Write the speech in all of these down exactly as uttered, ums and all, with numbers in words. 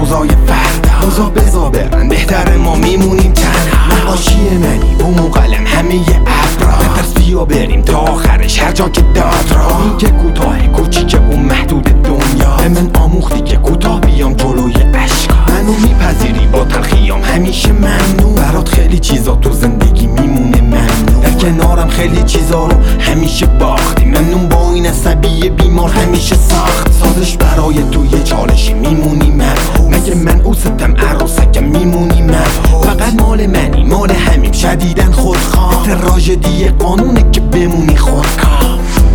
روزای فردا روزا بزا برن بهتره ما میمونیم تنها نقاشی منی بوم و قلم همه ابرا بترس بیا بریم تا آخرش هر جا که داد را این که کوتاه کوچیک اون محدود دنیا به من آموختی که کوتاه بیام جلوی عشقا منو میپذیری با تلخیام همیشه ممنون برات خیلی چیزا تو زندگی میمونه ممنون در کنارم خیلی چیزا رو همیشه باختی ممنون با این عصبی بیمار همیشه ساخت سازش برای تو یه چالشی میمونی مبهوت مگه من اوستم عروسکم میمونی مبهوت فقط مال منی مال همیم شدیدن خودخواه تراژدی قانونه که بمونی خودکار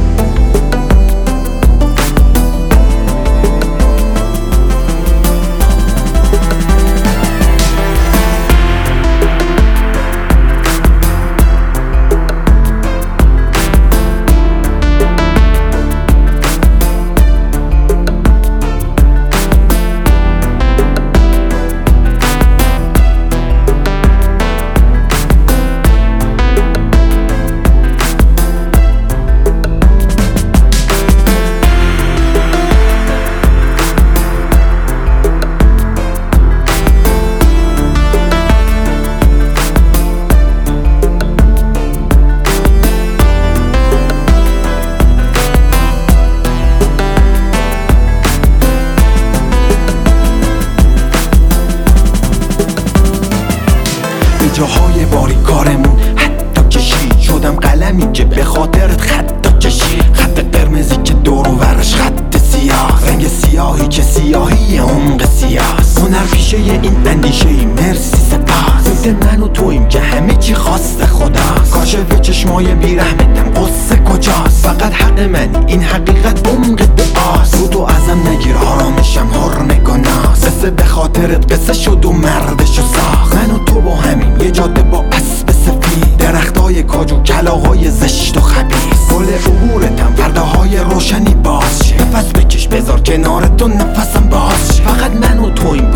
جاهای باری کارمون حتی کشید شدم قلمی که به خاطرت خطا کشید خط قرمزی که دور و ورش خط سیاه رنگ سیاهی که سیاهی عمق سیاست هنر پیشه این اندیشه ای مرسی سپاس ضد من و تویم که همه چی خواست خداست کاشف چشمای بیرحمتم قصه کجاست فقط حق منی این حقیقت عمق دعاست رو تو ازم نگیر آرامشم حرم گناست قصه به خاطرت قصه شد و مردشو ساخت من و تو با همین یه جاده با اسب سفید درختای کاجو کلاغای زشت و خبیث گل عبورتم فرداهای روشنی باز شه نفس بکش بذار کنار تو نفسم باز شه فقط من و تویم